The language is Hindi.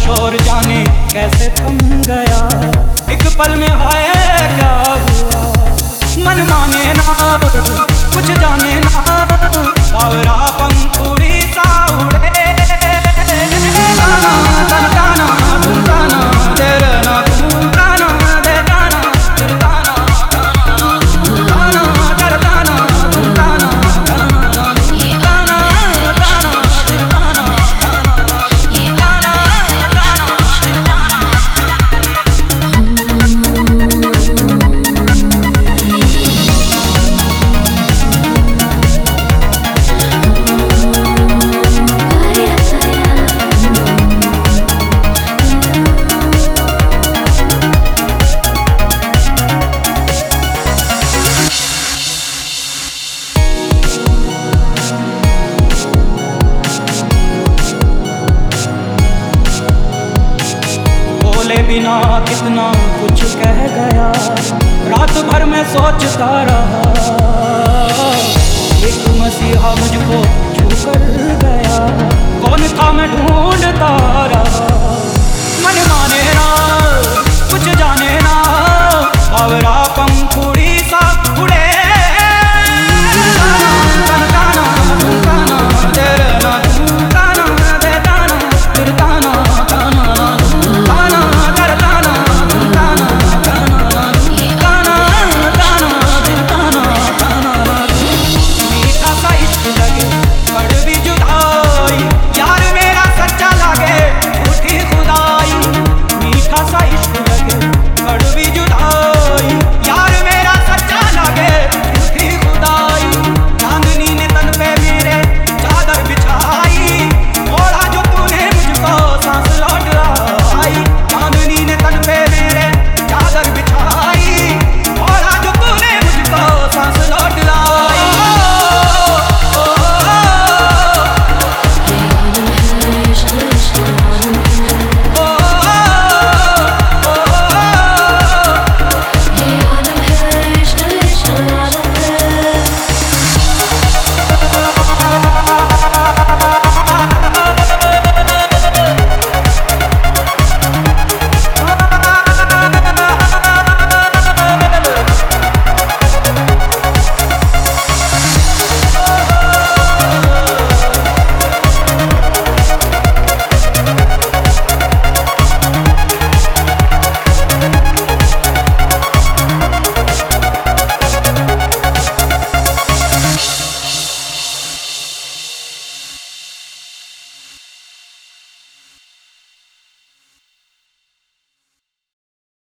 शोर जाने कैसे थम गया। एक पल में हाय क्या हुआ, मन माने ना कुछ जाने ना, सावरा पंखुड़ी सा उड़े। ताना तन ताना तुम ताना तेरे ना तुम ताना दे ताना तेरे ताना ताना कर ताना तुम ताना ताना तेरे ताना बिना कितना कुछ कह गया, रात भर में सोचता रहा। एक मसीहा मुझको छू कर गया, कौन था मैं ढूंढता रहा। मन माने ना कुछ जाने ना,